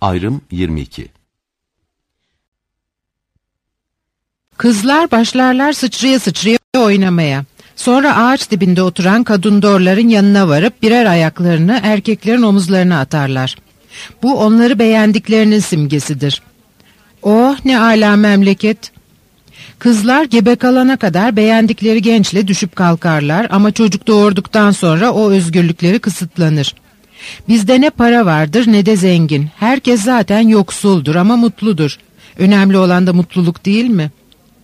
Ayrım 22. Kızlar başlarlar sıçraya sıçraya oynamaya. Sonra ağaç dibinde oturan kadundorların yanına varıp birer ayaklarını erkeklerin omuzlarına atarlar. Bu onları beğendiklerinin simgesidir. Oh ne âlâ memleket! Kızlar gebe kalana kadar beğendikleri gençle düşüp kalkarlar ama çocuk doğurduktan sonra o özgürlükleri kısıtlanır. Bizde ne para vardır ne de zengin. Herkes zaten yoksuldur ama mutludur. Önemli olan da mutluluk değil mi?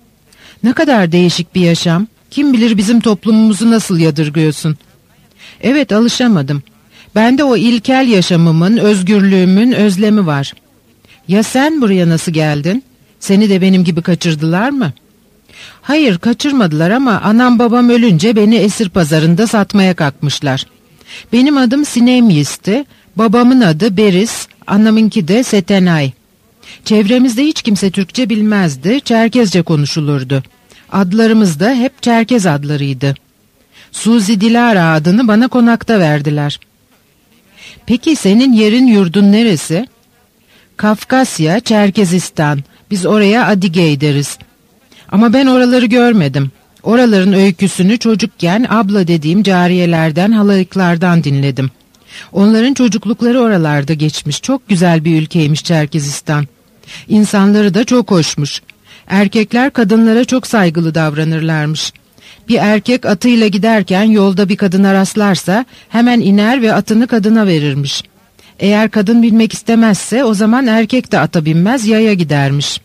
Ne kadar değişik bir yaşam. Kim bilir bizim toplumumuzu nasıl yadırgıyorsun? Evet, alışamadım. Bende o ilkel yaşamımın, özgürlüğümün özlemi var. Ya sen buraya nasıl geldin? Seni de benim gibi kaçırdılar mı? Hayır, kaçırmadılar ama anam babam ölünce beni esir pazarında satmaya kalkmışlar. Benim adım Sinemyis'ti, babamın adı Beris, anamınki de Setenay. Çevremizde hiç kimse Türkçe bilmezdi, Çerkezce konuşulurdu. Adlarımız da hep Çerkez adlarıydı. Suzi Dilara adını bana konakta verdiler. Peki senin yerin yurdun neresi? Kafkasya, Çerkezistan. Biz oraya Adigey deriz. Ama ben oraları görmedim. Oraların öyküsünü çocukken abla dediğim cariyelerden, halayıklardan dinledim. Onların çocuklukları oralarda geçmiş. Çok güzel bir ülkeymiş Çerkezistan. İnsanları da çok hoşmuş. Erkekler kadınlara çok saygılı davranırlarmış. Bir erkek atıyla giderken yolda bir kadına rastlarsa hemen iner ve atını kadına verirmiş. Eğer kadın binmek istemezse o zaman erkek de ata binmez, yaya gidermiş.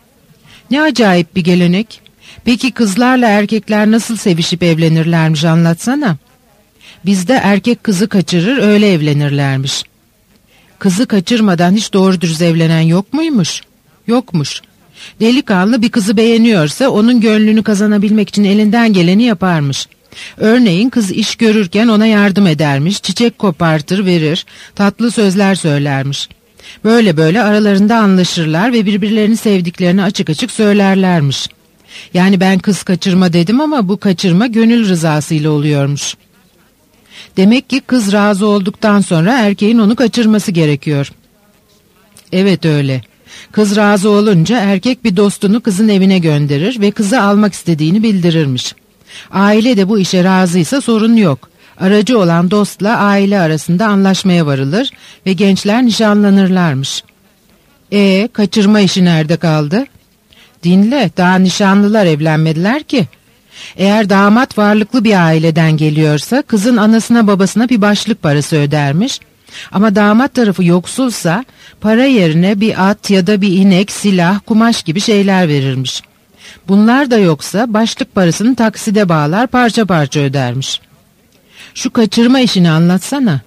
Ne acayip bir gelenek. Peki kızlarla erkekler nasıl sevişip evlenirlermiş, anlatsana. Bizde erkek kızı kaçırır, öyle evlenirlermiş. Kızı kaçırmadan hiç doğru dürüst evlenen yok muymuş? Yokmuş. Delikanlı bir kızı beğeniyorsa onun gönlünü kazanabilmek için elinden geleni yaparmış. Örneğin kız iş görürken ona yardım edermiş, çiçek kopartır verir, tatlı sözler söylermiş. Böyle böyle aralarında anlaşırlar ve birbirlerini sevdiklerini açık açık söylerlermiş. Yani ben kız kaçırma dedim ama bu kaçırma gönül rızasıyla oluyormuş. Demek ki kız razı olduktan sonra erkeğin onu kaçırması gerekiyor. Evet öyle. Kız razı olunca erkek bir dostunu kızın evine gönderir ve kızı almak istediğini bildirirmiş. Aile de bu işe razıysa sorun yok. Aracı olan dostla aile arasında anlaşmaya varılır ve gençler nişanlanırlarmış. Kaçırma işi nerede kaldı? Dinle, daha nişanlılar evlenmediler ki. Eğer damat varlıklı bir aileden geliyorsa kızın anasına babasına bir başlık parası ödermiş. Ama damat tarafı yoksulsa para yerine bir at ya da bir inek, silah, kumaş gibi şeyler verirmiş. Bunlar da yoksa başlık parasını takside bağlar, parça parça ödermiş. Şu kaçırma işini anlatsana.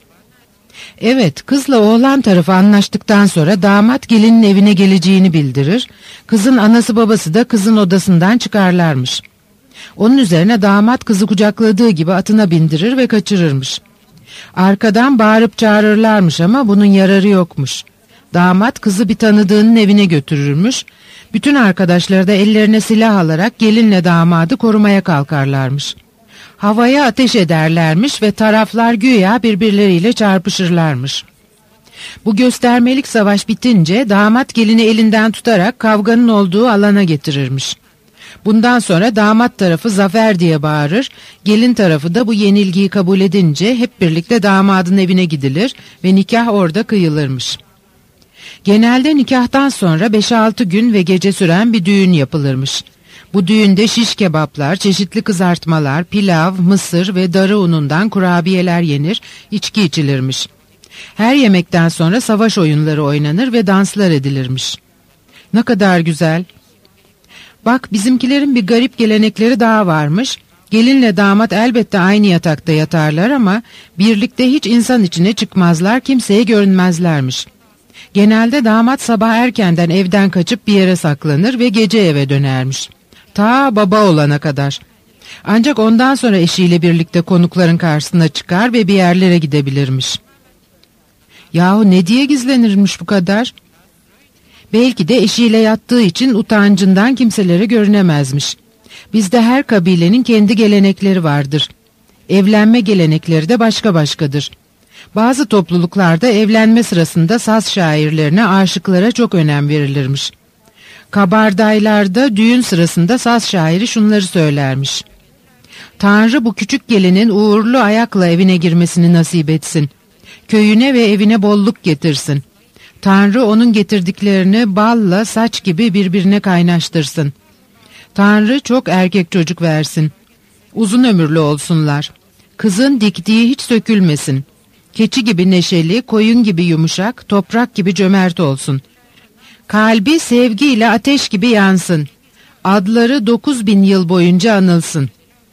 Evet, kızla oğlan tarafı anlaştıktan sonra damat gelinin evine geleceğini bildirir. Kızın anası babası da kızın odasından çıkarlarmış. Onun üzerine damat kızı kucakladığı gibi atına bindirir ve kaçırırmış. Arkadan bağırıp çağırırlarmış ama bunun yararı yokmuş. Damat kızı bir tanıdığının evine götürürmüş. Bütün arkadaşları da ellerine silah alarak gelinle damadı korumaya kalkarlarmış. Havaya ateş ederlermiş ve taraflar güya birbirleriyle çarpışırlarmış. Bu göstermelik savaş bitince damat gelini elinden tutarak kavganın olduğu alana getirirmiş. Bundan sonra damat tarafı zafer diye bağırır, gelin tarafı da bu yenilgiyi kabul edince hep birlikte damadın evine gidilir ve nikah orada kıyılırmış. Genelde nikahtan sonra 5-6 gün ve gece süren bir düğün yapılırmış. Bu düğünde şiş kebaplar, çeşitli kızartmalar, pilav, mısır ve darı unundan kurabiyeler yenir, içki içilirmiş. Her yemekten sonra savaş oyunları oynanır ve danslar edilirmiş. Ne kadar güzel. Bak, bizimkilerin bir garip gelenekleri daha varmış. Gelinle damat elbette aynı yatakta yatarlar ama birlikte hiç insan içine çıkmazlar, kimseye görünmezlermiş. Genelde damat sabah erkenden evden kaçıp bir yere saklanır ve gece eve dönermiş. Ta baba olana kadar. Ancak ondan sonra eşiyle birlikte konukların karşısına çıkar ve bir yerlere gidebilirmiş. Yahu ne diye gizlenirmiş bu kadar? Belki de eşiyle yattığı için utancından kimselere görünemezmiş. Bizde her kabilenin kendi gelenekleri vardır. Evlenme gelenekleri de başka başkadır. Bazı topluluklarda evlenme sırasında saz şairlerine, aşıklara çok önem verilirmiş. Kabardaylarda düğün sırasında saz şairi şunları söylermiş: Tanrı bu küçük gelinin uğurlu ayakla evine girmesini nasip etsin. Köyüne ve evine bolluk getirsin. Tanrı onun getirdiklerini balla saç gibi birbirine kaynaştırsın. Tanrı çok erkek çocuk versin. Uzun ömürlü olsunlar. Kızın diktiği hiç sökülmesin. Keçi gibi neşeli, koyun gibi yumuşak, toprak gibi cömert olsun. Kalbi sevgiyle ateş gibi yansın. Adları 9000 yıl boyunca anılsın.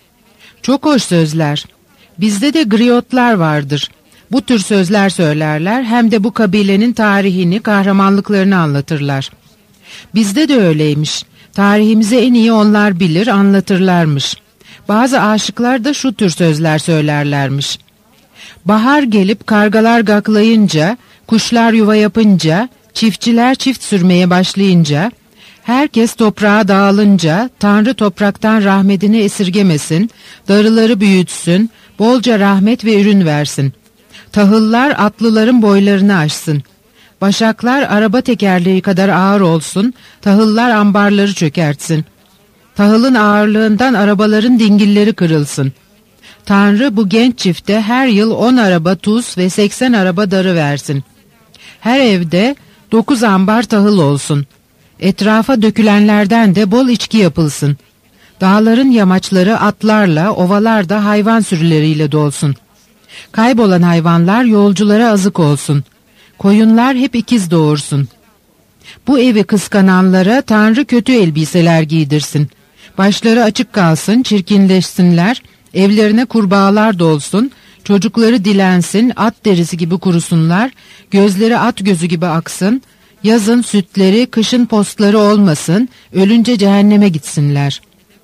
Çok hoş sözler. Bizde de griyotlar vardır. Bu tür sözler söylerler, hem de bu kabilenin tarihini, kahramanlıklarını anlatırlar. Bizde de öyleymiş. Tarihimizi en iyi onlar bilir, anlatırlarmış. Bazı aşıklar da şu tür sözler söylerlermiş: Bahar gelip kargalar gaklayınca, kuşlar yuva yapınca, çiftçiler çift sürmeye başlayınca, herkes toprağa dağılınca, Tanrı topraktan rahmetini esirgemesin, darıları büyütsün, bolca rahmet ve ürün versin. Tahıllar atlıların boylarını aşsın. Başaklar araba tekerleği kadar ağır olsun, tahıllar ambarları çökertsin. Tahılın ağırlığından arabaların dingilleri kırılsın. Tanrı bu genç çifte her yıl 10 araba tuz ve 80 araba darı versin. Her evde 9 ambar tahıl olsun. Etrafa dökülenlerden de bol içki yapılsın. Dağların yamaçları atlarla, ovalar da hayvan sürüleriyle dolsun. Kaybolan hayvanlar yolculara azık olsun. Koyunlar hep ikiz doğursun. Bu evi kıskananlara Tanrı kötü elbiseler giydirsin. Başları açık kalsın, çirkinleşsinler, evlerine kurbağalar dolsun, çocukları dilensin, at derisi gibi kurusunlar, gözleri at gözü gibi aksın, yazın sütleri, kışın postları olmasın, ölünce cehenneme gitsinler.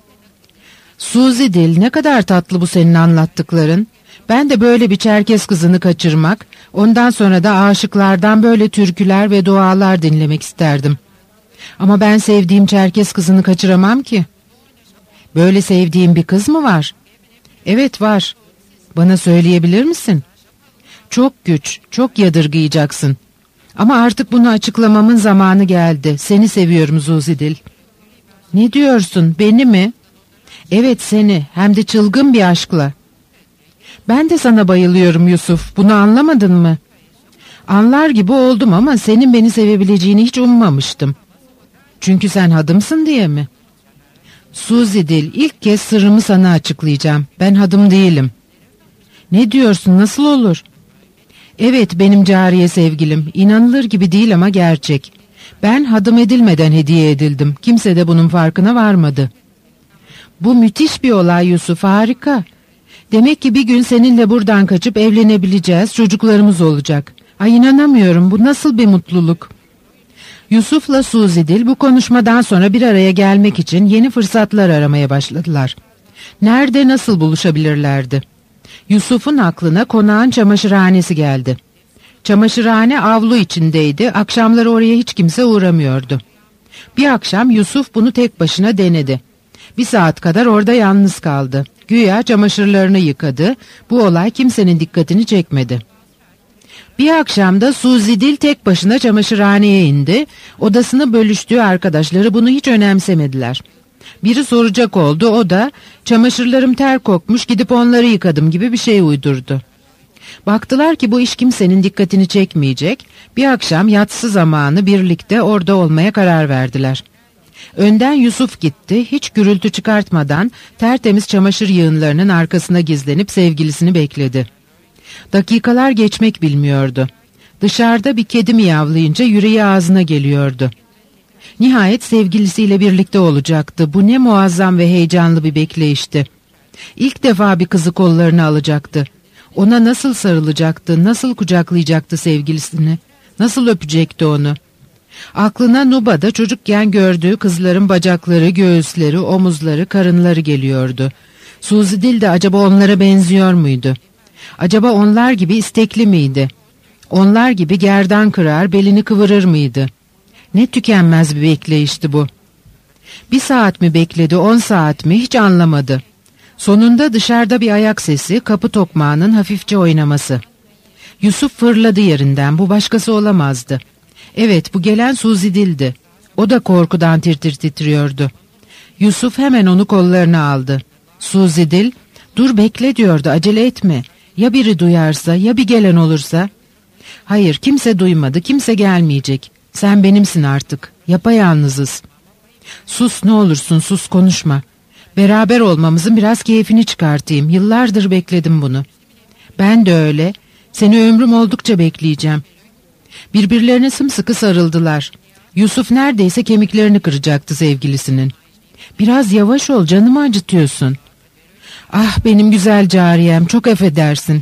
Suzi Dil, ne kadar tatlı bu senin anlattıkların. Ben de böyle bir Çerkes kızını kaçırmak, ondan sonra da aşıklardan böyle türküler ve dualar dinlemek isterdim. Ama ben sevdiğim Çerkes kızını kaçıramam ki. Böyle sevdiğin bir kız mı var? Evet, var. Bana söyleyebilir misin? Çok güç, çok yadırgayacaksın. Ama artık bunu açıklamamın zamanı geldi. Seni seviyorum Zuzidil. Ne diyorsun, beni mi? Evet, seni, hem de çılgın bir aşkla. Ben de sana bayılıyorum Yusuf, bunu anlamadın mı? Anlar gibi oldum ama senin beni sevebileceğini hiç ummamıştım. Çünkü sen hadımsın diye mi? Zuzidil, ilk kez sırrımı sana açıklayacağım. Ben hadım değilim. Ne diyorsun, nasıl olur? Evet, benim cariye sevgilim. İnanılır gibi değil ama gerçek. Ben hadım edilmeden hediye edildim. Kimse de bunun farkına varmadı. Bu müthiş bir olay Yusuf, harika. Demek ki bir gün seninle buradan kaçıp evlenebileceğiz, çocuklarımız olacak. Ay, inanamıyorum, bu nasıl bir mutluluk. Yusuf'la Zuzidil bu konuşmadan sonra bir araya gelmek için yeni fırsatlar aramaya başladılar. Nerede, nasıl buluşabilirlerdi? Yusuf'un aklına konağın çamaşırhanesi geldi. Çamaşırhane avlu içindeydi, akşamları oraya hiç kimse uğramıyordu. Bir akşam Yusuf bunu tek başına denedi. 1 saat kadar orada yalnız kaldı. Güya çamaşırlarını yıkadı, bu olay kimsenin dikkatini çekmedi. Bir akşamda Zuzidil tek başına çamaşırhaneye indi, odasını bölüştüğü arkadaşları bunu hiç önemsemediler. Biri soracak oldu, o da çamaşırlarım ter kokmuş, gidip onları yıkadım gibi bir şey uydurdu. Baktılar ki bu iş kimsenin dikkatini çekmeyecek, bir akşam yatsı zamanı birlikte orada olmaya karar verdiler. Önden Yusuf gitti, hiç gürültü çıkartmadan tertemiz çamaşır yığınlarının arkasına gizlenip sevgilisini bekledi. Dakikalar geçmek bilmiyordu. Dışarıda bir kedi miyavlayınca yüreği ağzına geliyordu. Nihayet sevgilisiyle birlikte olacaktı. Bu ne muazzam ve heyecanlı bir bekleyişti. İlk defa bir kızı kollarına alacaktı. Ona nasıl sarılacaktı, nasıl kucaklayacaktı sevgilisini, nasıl öpecekti onu. Aklına Nuba'da çocukken gördüğü kızların bacakları, göğüsleri, omuzları, karınları geliyordu. Zuzidil de acaba onlara benziyor muydu? Acaba onlar gibi istekli miydi? Onlar gibi gerdan kırar, belini kıvırır mıydı? Ne tükenmez bir bekleyişti bu. 1 saat mi bekledi, 10 saat mi, hiç anlamadı. Sonunda dışarıda bir ayak sesi, kapı tokmağının hafifçe oynaması. Yusuf fırladı yerinden, bu başkası olamazdı. Evet, bu gelen Suzidil'di. O da korkudan tir tir titriyordu. Yusuf hemen onu kollarına aldı. Suzidil, dur bekle diyordu, acele etme. Ya biri duyarsa, ya bir gelen olursa? Hayır, kimse duymadı, kimse gelmeyecek. Sen benimsin artık, yapayalnızız. Sus, ne olursun sus, konuşma. Beraber olmamızın biraz keyfini çıkartayım, yıllardır bekledim bunu. Ben de öyle, seni ömrüm oldukça bekleyeceğim. Birbirlerine sımsıkı sarıldılar. Yusuf neredeyse kemiklerini kıracaktı sevgilisinin. Biraz yavaş ol, canımı acıtıyorsun. Ah benim güzel cariyem, çok affedersin.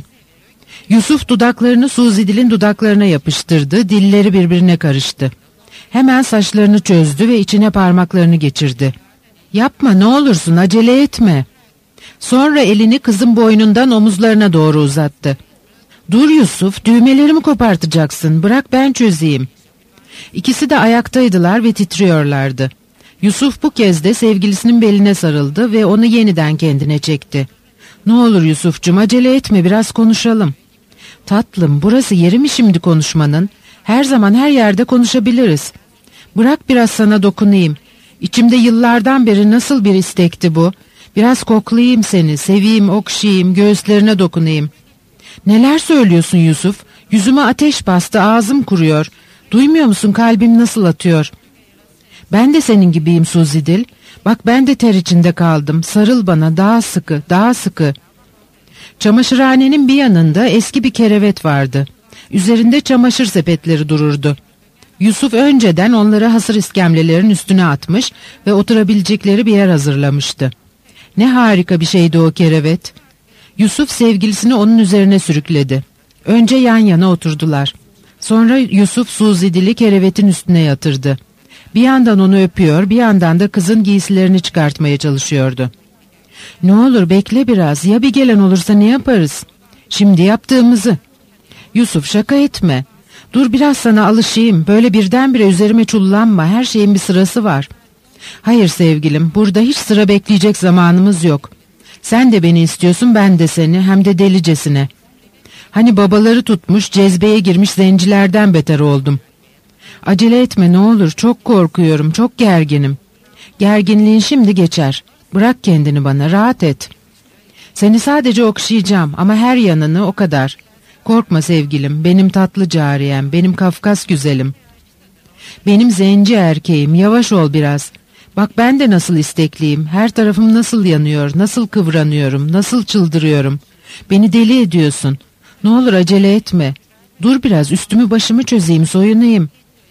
Yusuf dudaklarını Suzidil'in dudaklarına yapıştırdı, dilleri birbirine karıştı. Hemen saçlarını çözdü ve içine parmaklarını geçirdi. Yapma ne olursun, acele etme. Sonra elini kızın boynundan omuzlarına doğru uzattı. Dur Yusuf, düğmelerimi kopartacaksın, bırak ben çözeyim. İkisi de ayaktaydılar ve titriyorlardı. Yusuf bu kez de sevgilisinin beline sarıldı ve onu yeniden kendine çekti. Ne olur Yusufcuğum, acele etme, biraz konuşalım. Tatlım, burası yeri mi şimdi konuşmanın? Her zaman her yerde konuşabiliriz. Bırak biraz sana dokunayım. İçimde yıllardan beri nasıl bir istekti bu. Biraz koklayayım seni, seveyim, okşayayım, göğüslerine dokunayım. Neler söylüyorsun Yusuf? Yüzüme ateş bastı, ağzım kuruyor. Duymuyor musun kalbim nasıl atıyor? Ben de senin gibiyim Suzidil. Bak ben de ter içinde kaldım. Sarıl bana, daha sıkı, daha sıkı. Çamaşırhanenin bir yanında eski bir kerevet vardı. Üzerinde çamaşır sepetleri dururdu. Yusuf önceden onları hasır iskemlelerin üstüne atmış ve oturabilecekleri bir yer hazırlamıştı. Ne harika bir şeydi o kerevet. Yusuf sevgilisini onun üzerine sürükledi. Önce yan yana oturdular. Sonra Yusuf Suzidil'i kerevetin üstüne yatırdı. Bir yandan onu öpüyor, bir yandan da kızın giysilerini çıkartmaya çalışıyordu. Ne olur bekle biraz, ya bir gelen olursa ne yaparız? Şimdi yaptığımızı. Yusuf şaka etme. Dur biraz sana alışayım, böyle birdenbire üzerime çullanma, her şeyin bir sırası var. Hayır sevgilim, burada hiç sıra bekleyecek zamanımız yok. Sen de beni istiyorsun, ben de seni, hem de delicesine. Hani babaları tutmuş, cezbeye girmiş zencilerden beter oldum. Acele etme ne olur, çok korkuyorum, çok gerginim. Gerginliğin şimdi geçer. Bırak kendini bana, rahat et. Seni sadece okşayacağım ama her yanını, o kadar. Korkma sevgilim, benim tatlı cariyem, benim Kafkas güzelim. Benim zenci erkeğim, yavaş ol biraz. Bak ben de nasıl istekliyim, her tarafım nasıl yanıyor, nasıl kıvranıyorum, nasıl çıldırıyorum. Beni deli ediyorsun. Ne olur acele etme. Dur biraz, üstümü başımı çözeyim, soyunayım.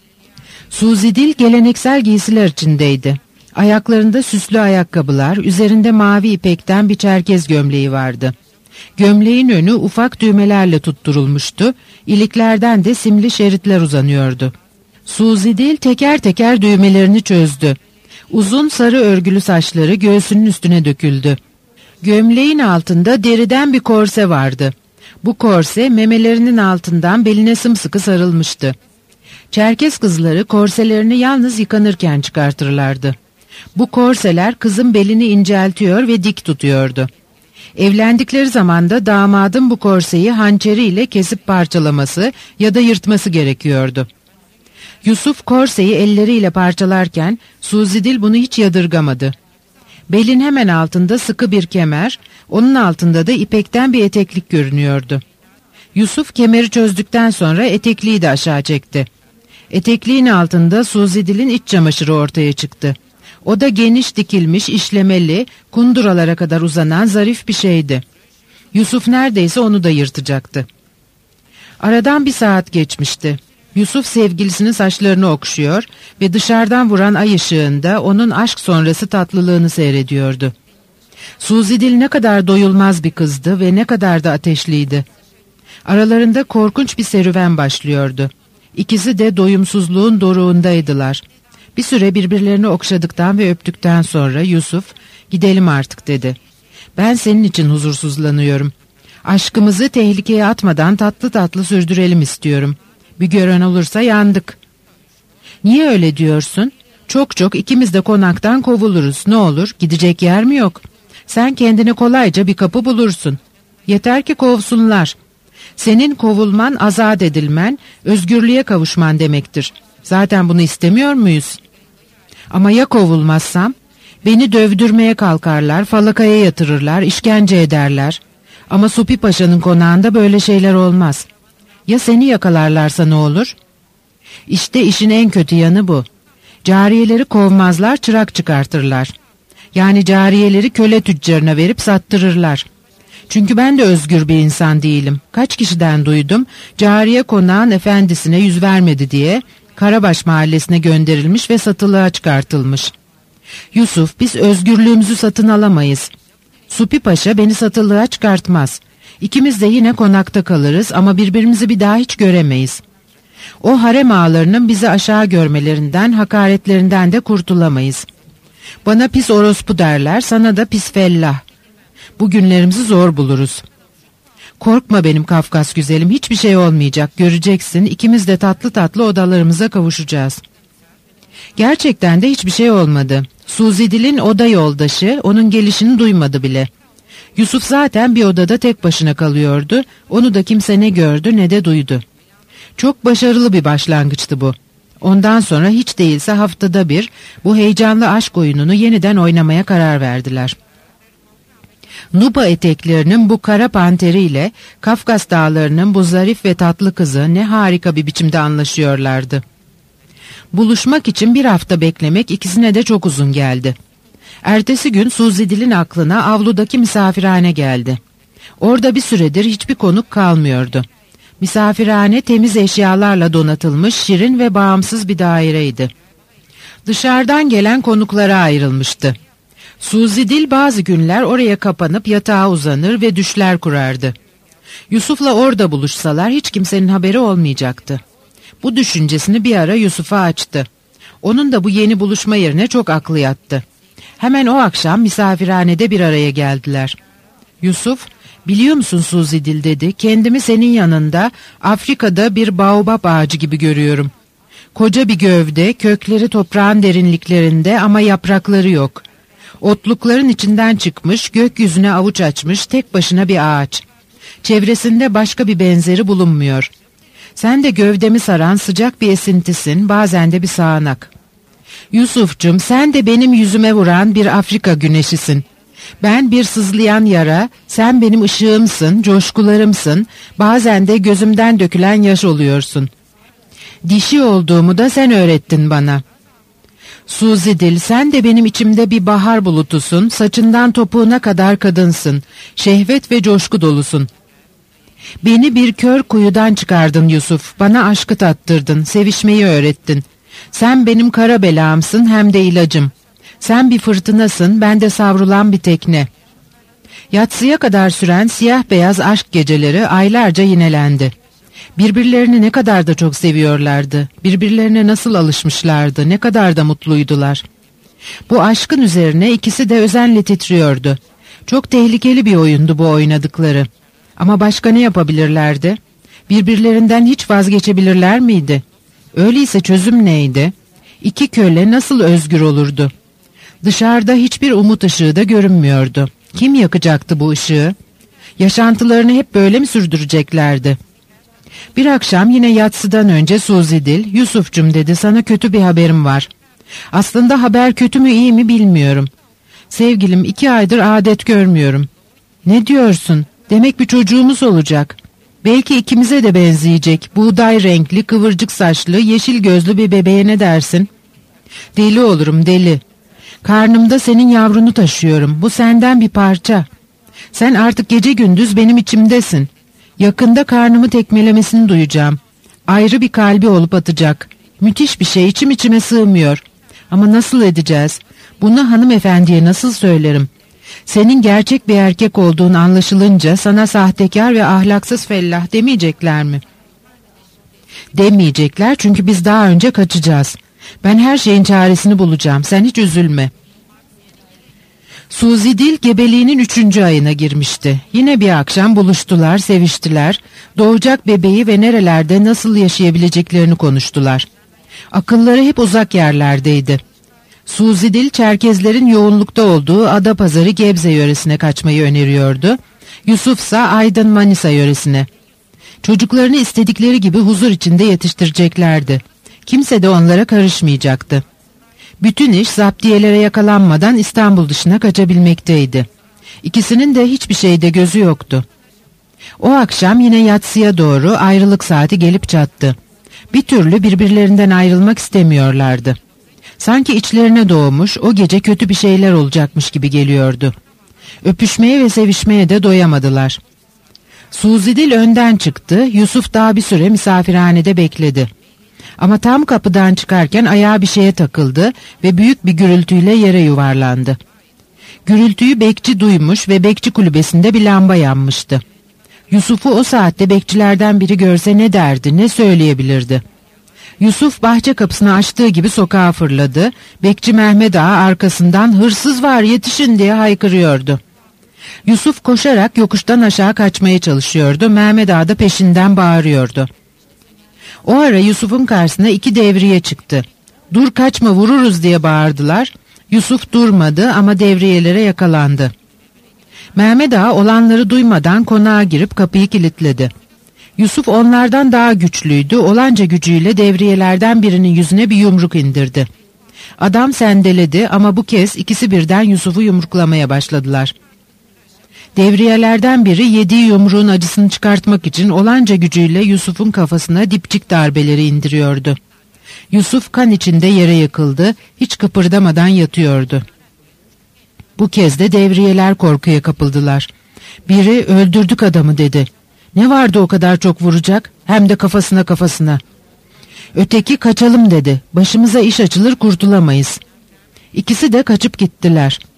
Suzidil geleneksel giysiler içindeydi. Ayaklarında süslü ayakkabılar, üzerinde mavi ipekten bir çerkez gömleği vardı. Gömleğin önü ufak düğmelerle tutturulmuştu, iliklerden de simli şeritler uzanıyordu. Suzidil teker teker düğmelerini çözdü. Uzun sarı örgülü saçları göğsünün üstüne döküldü. Gömleğin altında deriden bir korse vardı. Bu korse memelerinin altından beline sımsıkı sarılmıştı. Çerkez kızları korselerini yalnız yıkanırken çıkartırlardı. Bu korseler kızın belini inceltiyor ve dik tutuyordu. Evlendikleri zaman da damadın bu korseyi hançeriyle kesip parçalaması ya da yırtması gerekiyordu. Yusuf korseyi elleriyle parçalarken Suzidil bunu hiç yadırgamadı. Belin hemen altında sıkı bir kemer, onun altında da ipekten bir eteklik görünüyordu. Yusuf kemeri çözdükten sonra etekliği de aşağı çekti. Etekliğin altında Suzidil'in iç çamaşırı ortaya çıktı. O da geniş dikilmiş, işlemeli, kunduralara kadar uzanan zarif bir şeydi. Yusuf neredeyse onu da yırtacaktı. Aradan bir saat geçmişti. Yusuf sevgilisinin saçlarını okşuyor ve dışarıdan vuran ay ışığında onun aşk sonrası tatlılığını seyrediyordu. Suzidil ne kadar doyulmaz bir kızdı ve ne kadar da ateşliydi. Aralarında korkunç bir serüven başlıyordu. İkisi de doyumsuzluğun doruğundaydılar. Bir süre birbirlerini okşadıktan ve öptükten sonra Yusuf, "Gidelim artık," dedi. "Ben senin için huzursuzlanıyorum. Aşkımızı tehlikeye atmadan tatlı tatlı sürdürelim istiyorum. Bir gören olursa yandık." "Niye öyle diyorsun? Çok ikimiz de konaktan kovuluruz. Ne olur, gidecek yer mi yok? Sen kendine kolayca bir kapı bulursun. Yeter ki kovsunlar. Senin kovulman, azat edilmen, özgürlüğe kavuşman demektir. Zaten bunu istemiyor muyuz? Ama ya kovulmazsam? Beni dövdürmeye kalkarlar, falakaya yatırırlar, işkence ederler. Ama Supi Paşa'nın konağında böyle şeyler olmaz. Ya seni yakalarlarsa ne olur? İşte işin en kötü yanı bu. Cariyeleri kovmazlar, çırak çıkartırlar. Yani cariyeleri köle tüccarına verip sattırırlar. Çünkü ben de özgür bir insan değilim. Kaç kişiden duydum, cariye konağın efendisine yüz vermedi diye Karabaş mahallesine gönderilmiş ve satılığa çıkartılmış. Yusuf, biz özgürlüğümüzü satın alamayız. Supi Paşa beni satılığa çıkartmaz. İkimiz de yine konakta kalırız ama birbirimizi bir daha hiç göremeyiz. O harem ağalarının bizi aşağı görmelerinden, hakaretlerinden de kurtulamayız. Bana pis orospu derler, sana da pis fellah. Bu günlerimizi zor buluruz. Korkma benim Kafkas güzelim, hiçbir şey olmayacak, göreceksin, ikimiz de tatlı tatlı odalarımıza kavuşacağız. Gerçekten de hiçbir şey olmadı. Suzidil'in oda yoldaşı onun gelişini duymadı bile. Yusuf zaten bir odada tek başına kalıyordu, onu da kimse ne gördü ne de duydu. Çok başarılı bir başlangıçtı bu. Ondan sonra hiç değilse haftada bir bu heyecanlı aşk oyununu yeniden oynamaya karar verdiler. Nuba eteklerinin bu kara panteriyle Kafkas dağlarının bu zarif ve tatlı kızı ne harika bir biçimde anlaşıyorlardı. Buluşmak için bir hafta beklemek ikisine de çok uzun geldi. Ertesi gün Suzidil'in aklına avludaki misafirhane geldi. Orada bir süredir hiçbir konuk kalmıyordu. Misafirhane temiz eşyalarla donatılmış, şirin ve bağımsız bir daireydi. Dışarıdan gelen konuklara ayrılmıştı. Suzidil bazı günler oraya kapanıp yatağa uzanır ve düşler kurardı. Yusuf'la orada buluşsalar hiç kimsenin haberi olmayacaktı. Bu düşüncesini bir ara Yusuf'a açtı. Onun da bu yeni buluşma yerine çok aklı yattı. Hemen o akşam misafirhanede bir araya geldiler. Yusuf, biliyor musun Suzidil dedi, kendimi senin yanında Afrika'da bir baobab ağacı gibi görüyorum. Koca bir gövde, kökleri toprağın derinliklerinde ama yaprakları yok. Otlukların içinden çıkmış, gökyüzüne avuç açmış tek başına bir ağaç. Çevresinde başka bir benzeri bulunmuyor. Sen de gövdemi saran sıcak bir esintisin, bazen de bir sağanak. Yusuf'cum, sen de benim yüzüme vuran bir Afrika güneşisin. Ben bir sızlayan yara, sen benim ışığımsın, coşkularımsın, bazen de gözümden dökülen yaş oluyorsun. Dişi olduğumu da sen öğrettin bana. Suzidil, sen de benim içimde bir bahar bulutusun, saçından topuğuna kadar kadınsın, şehvet ve coşku dolusun. Beni bir kör kuyudan çıkardın Yusuf, bana aşkı tattırdın, sevişmeyi öğrettin. Sen benim kara belamsın hem de ilacım. Sen bir fırtınasın, ben de savrulan bir tekne. Yatsıya kadar süren siyah beyaz aşk geceleri aylarca yinelendi. Birbirlerini ne kadar da çok seviyorlardı, birbirlerine nasıl alışmışlardı, ne kadar da mutluydular. Bu aşkın üzerine ikisi de özenle titriyordu. Çok tehlikeli bir oyundu bu oynadıkları. Ama başka ne yapabilirlerdi? Birbirlerinden hiç vazgeçebilirler miydi? Öyleyse çözüm neydi? İki köle nasıl özgür olurdu? Dışarıda hiçbir umut ışığı da görünmüyordu. Kim yakacaktı bu ışığı? Yaşantılarını hep böyle mi sürdüreceklerdi? Bir akşam yine yatsıdan önce Suzidil, Yusuf'cum dedi, sana kötü bir haberim var. Aslında haber kötü mü iyi mi bilmiyorum. Sevgilim, 2 aydır adet görmüyorum. Ne diyorsun? Demek bir çocuğumuz olacak. Belki ikimize de benzeyecek. Buğday renkli, kıvırcık saçlı, yeşil gözlü bir bebeğe ne dersin? Deli olurum, deli. Karnımda senin yavrunu taşıyorum. Bu senden bir parça. Sen artık gece gündüz benim içimdesin. Yakında karnımı tekmelemesini duyacağım. Ayrı bir kalbi olup atacak. Müthiş bir şey, içim içime sığmıyor. Ama nasıl edeceğiz? Bunu hanımefendiye nasıl söylerim? Senin gerçek bir erkek olduğun anlaşılınca sana sahtekar ve ahlaksız fellah demeyecekler mi? Demeyecekler, çünkü biz daha önce kaçacağız. Ben her şeyin çaresini bulacağım, sen hiç üzülme. Suzidil gebeliğinin 3. ayına girmişti. Yine bir akşam buluştular, seviştiler. Doğacak bebeği ve nerelerde nasıl yaşayabileceklerini konuştular. Akılları hep uzak yerlerdeydi. Suzidil, Çerkezlerin yoğunlukta olduğu Adapazarı Gebze yöresine kaçmayı öneriyordu. Yusufsa Aydın Manisa yöresine. Çocuklarını istedikleri gibi huzur içinde yetiştireceklerdi. Kimse de onlara karışmayacaktı. Bütün iş zaptiyelere yakalanmadan İstanbul dışına kaçabilmekteydi. İkisinin de hiçbir şeyde gözü yoktu. O akşam yine yatsıya doğru ayrılık saati gelip çattı. Bir türlü birbirlerinden ayrılmak istemiyorlardı. Sanki içlerine doğmuş, o gece kötü bir şeyler olacakmış gibi geliyordu. Öpüşmeye ve sevişmeye de doyamadılar. Suzidil önden çıktı, Yusuf daha bir süre misafirhanede bekledi. Ama tam kapıdan çıkarken ayağı bir şeye takıldı ve büyük bir gürültüyle yere yuvarlandı. Gürültüyü bekçi duymuş ve bekçi kulübesinde bir lamba yanmıştı. Yusuf'u o saatte bekçilerden biri görse ne derdi, ne söyleyebilirdi? Yusuf bahçe kapısını açtığı gibi sokağa fırladı. Bekçi Mehmet Ağa arkasından "Hırsız var, yetişin!" diye haykırıyordu. Yusuf koşarak yokuştan aşağı kaçmaya çalışıyordu. Mehmet Ağa da peşinden bağırıyordu. O ara Yusuf'un karşısına 2 devriye çıktı. "Dur, kaçma, vururuz!" diye bağırdılar. Yusuf durmadı ama devriyelere yakalandı. Mehmet Ağa olanları duymadan konağa girip kapıyı kilitledi. Yusuf onlardan daha güçlüydü. Olanca gücüyle devriyelerden birinin yüzüne bir yumruk indirdi. Adam sendeledi ama bu kez ikisi birden Yusuf'u yumruklamaya başladılar. Devriyelerden biri yediği yumruğun acısını çıkartmak için olanca gücüyle Yusuf'un kafasına dipçik darbeleri indiriyordu. Yusuf kan içinde yere yıkıldı, hiç kıpırdamadan yatıyordu. Bu kez de devriyeler korkuya kapıldılar. Biri "Öldürdük adamı" dedi. "Ne vardı o kadar çok vuracak? Hem de kafasına." Öteki "Kaçalım" dedi. "Başımıza iş açılır, kurtulamayız." İkisi de kaçıp gittiler.